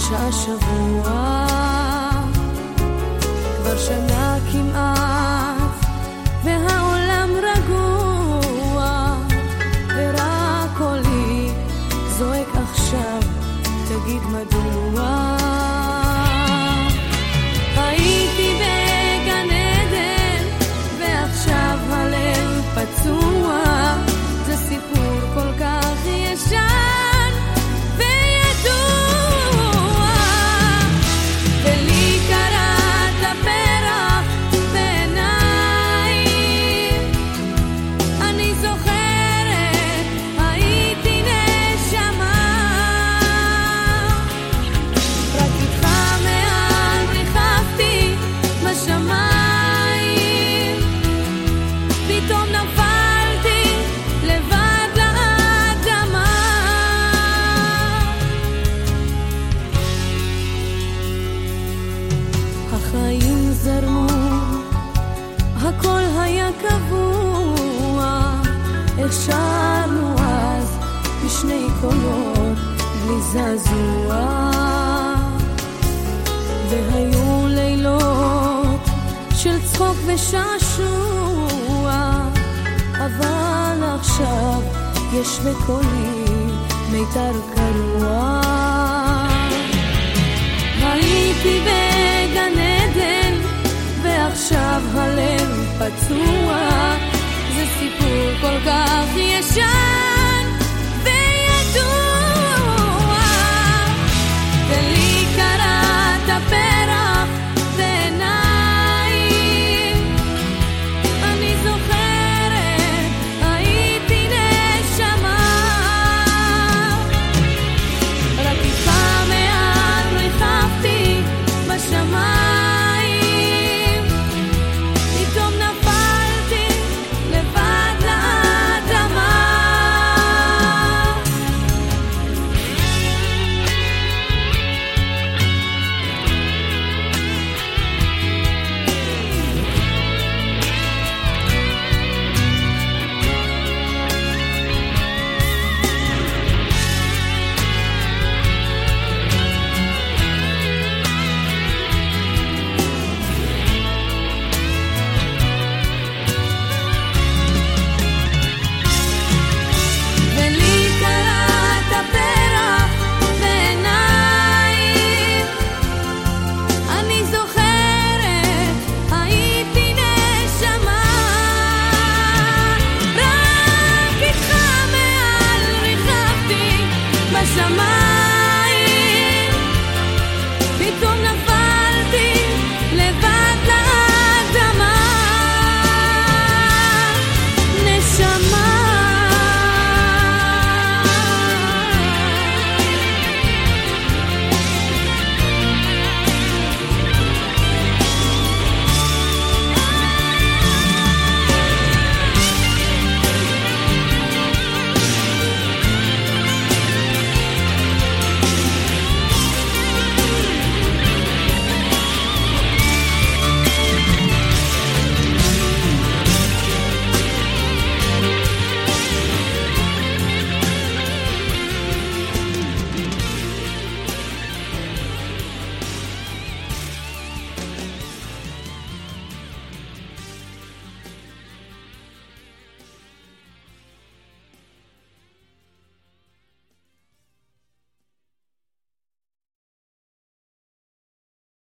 חדשה שבוע, כבר שנה כמעט והעולם רגוע, ורק קולי זועק עכשיו, תגיד מדוע. הייתי בגן עדן ועכשיו הלב פצוע, זה סיפור כל כך ישן וידוע, ולי קראת פרח בעיניים, אני זוכרת הייתי נשמה, רק איתך מעל ריחפתי בשמיים, פתאום נפלתי לבד לאדמה. החיים זרמו, הכל היה קבוע, איך שרנו אז בשני קולות בלי זעזוע, והיו לילות של צחוק ושעשוע, אבל עכשיו יש בקולי מיתר קרוע. הייתי בגן עדן ועכשיו הלב פצוע, זה סיפור כל כך ישן